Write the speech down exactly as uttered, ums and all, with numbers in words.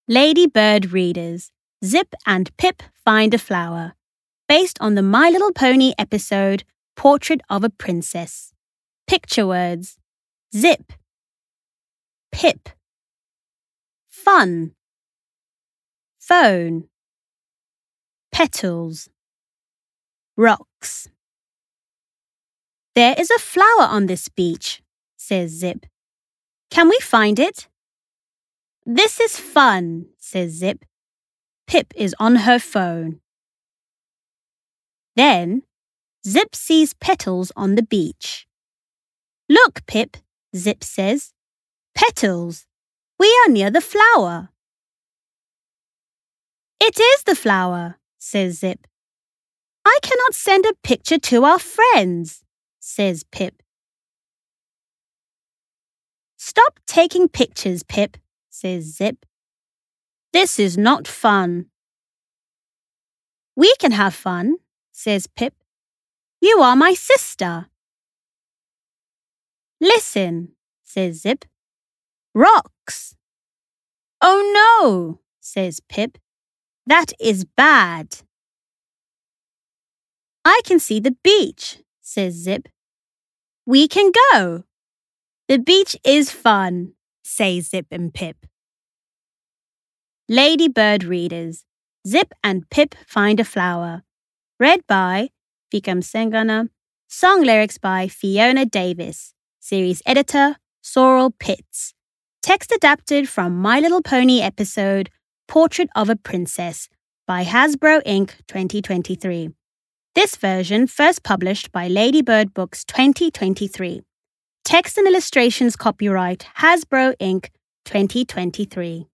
Lady Bird readers, Zip and Pip find a flower, based on the My Little Pony episode Portrait of a Princess. Picture words: Zip, Pip, fun, phone, petals, rocks. There is a flower on this beach, says Zip. Can we find it? This is fun, says Zip. Pip is on her phone. Then, Zip sees petals on the beach. Look, Pip, Zip says. Petals. We are near the flower. It is the flower, says Zip. I cannot send a picture to our friends, says Pip. Stop taking pictures, Pip, says Zip. This is not fun. We can have fun, says Pip. You are my sister. Listen, says Zip. Rocks. Oh no, says Pip. That is bad. I can see the beach, says Zip. We can go. The beach is fun, say Zip and Pip. Lady Bird readers, Zip and Pip find a flower. Read by Vikram Sengana. Song lyrics by Fiona Davis. Series editor, Sorrel Pitts. Text adapted from My Little Pony episode Portrait of a Princess by Hasbro Incorporated twenty twenty-three. This version first published by Lady Bird Books twenty twenty-three. Text and illustrations copyright Hasbro Incorporated twenty twenty-three.